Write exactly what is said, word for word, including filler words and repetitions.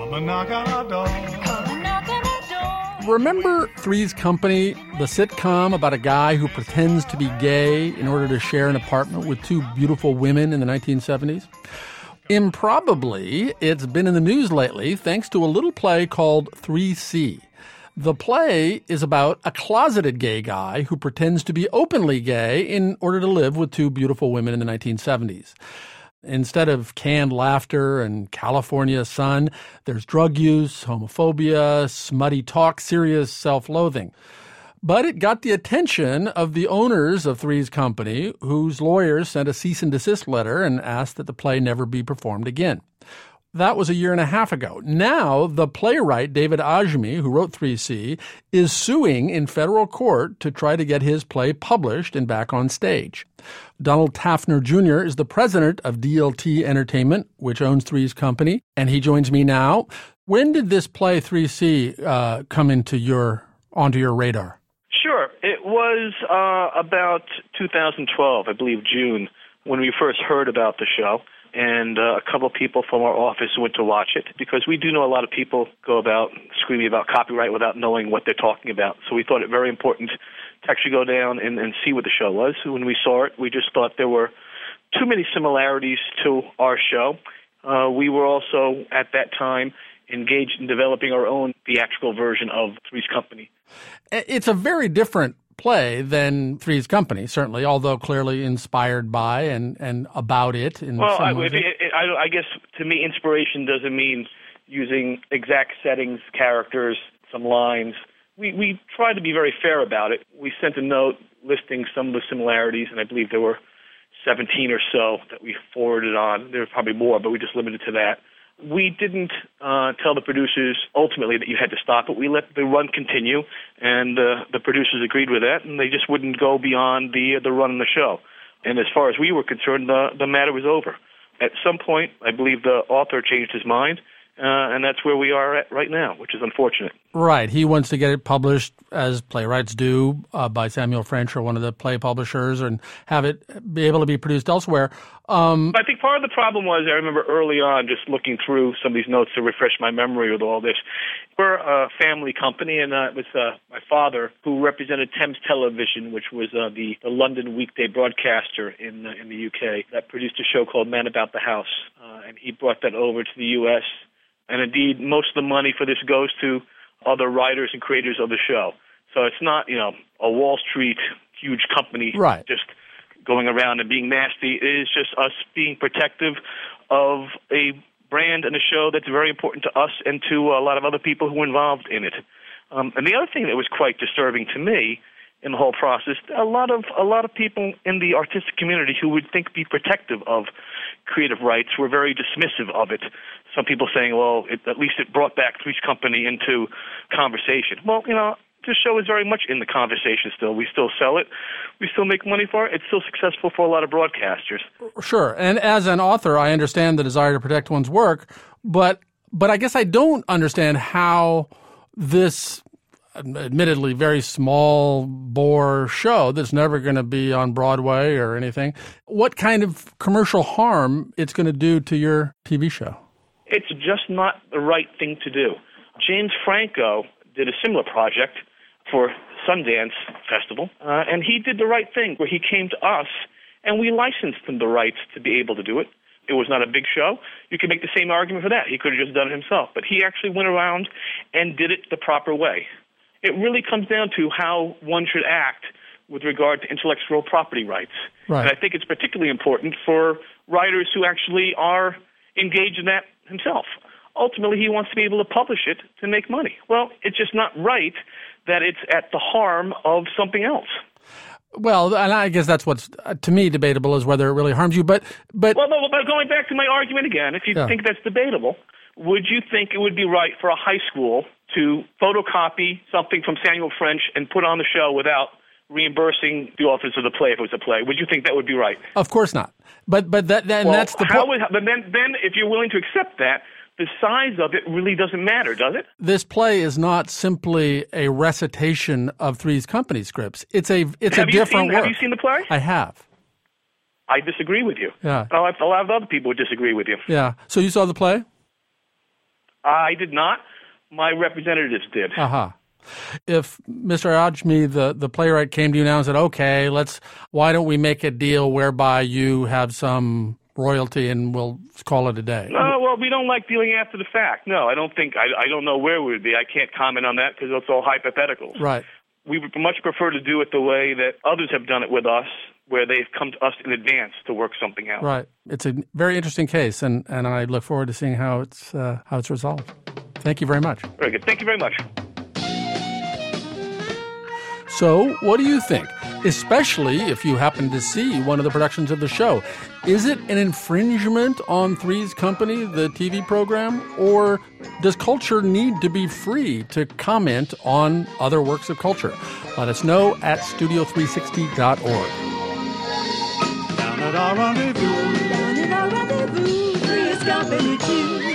Come and knock on our door. Come and knock on our door. Remember Three's Company, the sitcom about a guy who pretends to be gay in order to share an apartment with two beautiful women in the nineteen seventies? Improbably, it's been in the news lately thanks to a little play called three C. The play is about a closeted gay guy who pretends to be openly gay in order to live with two beautiful women in the nineteen seventies. Instead of canned laughter and California sun, there's drug use, homophobia, smutty talk, serious self-loathing. But it got the attention of the owners of Three's Company, whose lawyers sent a cease and desist letter and asked that the play never be performed again. That was a year and a half ago. Now, the playwright David Ajmi, who wrote three C, is suing in federal court to try to get his play published and back on stage. Donald Taffner Junior is the president of D L T Entertainment, which owns Three's Company, and he joins me now. When did this play three C uh, come into your onto your radar? Sure. It was uh, about two thousand twelve, I believe June, when we first heard about the show. And uh, a couple of people from our office went to watch it because we do know a lot of people go about screaming about copyright without knowing what they're talking about. So we thought it very important to actually go down and, and see what the show was. When we saw it, we just thought there were too many similarities to our show. Uh, we were also, at that time, engaged in developing our own theatrical version of Three's Company. It's a very different play than Three's Company, certainly, although clearly inspired by and, and about it. In well, some I, ways. it, it, I, I guess to me, inspiration doesn't mean using exact settings, characters, some lines. We we try to be very fair about it. We sent a note listing some of the similarities, and I believe there were seventeen or so that we forwarded on. There were probably more, but we just limited to that. We didn't uh, tell the producers ultimately that you had to stop it. We let the run continue, and uh, the producers agreed with that, and they just wouldn't go beyond the the run of the show. And as far as we were concerned, the, the matter was over. At some point, I believe the author changed his mind, uh, and that's where we are at right now, which is unfortunate. Right. He wants to get it published, as playwrights do, uh, by Samuel French or one of the play publishers, and have it be able to be produced elsewhere. Um, I think part of the problem was, I remember early on just looking through some of these notes to refresh my memory with all this. We're a family company, and uh, it was uh, my father who represented Thames Television, which was uh, the, the London weekday broadcaster in uh, in the U K that produced a show called Man About the House, uh, and he brought that over to the U S, and indeed most of the money for this goes to other writers and creators of the show. So it's not, you know, a Wall Street huge company right. just going around and being nasty. It is just us being protective of a brand and a show that's very important to us and to a lot of other people who were involved in it. Um, and the other thing that was quite disturbing to me in the whole process, a lot of a lot of people in the artistic community who would think be protective of creative rights were very dismissive of it. Some people saying, well, it, at least it brought back Three's Company into conversation. Well, you know, this show is very much in the conversation still. We still sell it. We still make money for it. It's still successful for a lot of broadcasters. Sure. And as an author, I understand the desire to protect one's work, but but I guess I don't understand how this admittedly very small bore show that's never going to be on Broadway or anything, what kind of commercial harm it's going to do to your T V show? It's just not the right thing to do. James Franco did a similar project for Sundance Festival, uh, and he did the right thing where he came to us and we licensed him the rights to be able to do it. It was not a big show. You could make the same argument for that. He could have just done it himself. But he actually went around and did it the proper way. It really comes down to how one should act with regard to intellectual property rights. Right. And I think it's particularly important for writers who actually are engaged in that himself. Ultimately, he wants to be able to publish it to make money. Well, it's just not right that it's at the harm of something else. Well, and I guess that's what's, uh, to me, debatable is whether it really harms you. But, but Well, no, but going back to my argument again, if you yeah. think that's debatable, would you think it would be right for a high school to photocopy something from Samuel French and put on the show without reimbursing the authors of the play if it was a play? Would you think that would be right? Of course not. But but that, that well, and that's the how point. would, but then, then if you're willing to accept that, the size of it really doesn't matter, does it? This play is not simply a recitation of Three's Company scripts. It's a it's have a you different seen, work. Have you seen the play? I have. I disagree with you. Yeah. A lot of other people would disagree with you. Yeah. So you saw the play? I did not. My representatives did. Uh-huh. If Mister Ajmi, the, the playwright, came to you now and said, okay, let's, why don't we make a deal whereby you have some royalty and we'll call it a day? No, well, we don't like dealing after the fact. No, I don't think, I, I don't know where we would be. I can't comment on that because it's all hypothetical. Right. We would much prefer to do it the way that others have done it with us, where they've come to us in advance to work something out. Right. It's a very interesting case, and, and I look forward to seeing how it's uh, how it's resolved. Thank you very much. Very good. Thank you very much. So, what do you think? Especially if you happen to see one of the productions of the show. Is it an infringement on Three's Company, the T V program, or does culture need to be free to comment on other works of culture? Let us know at studio three sixty dot org. Down at our rendezvous, down at our rendezvous, Three's Company too.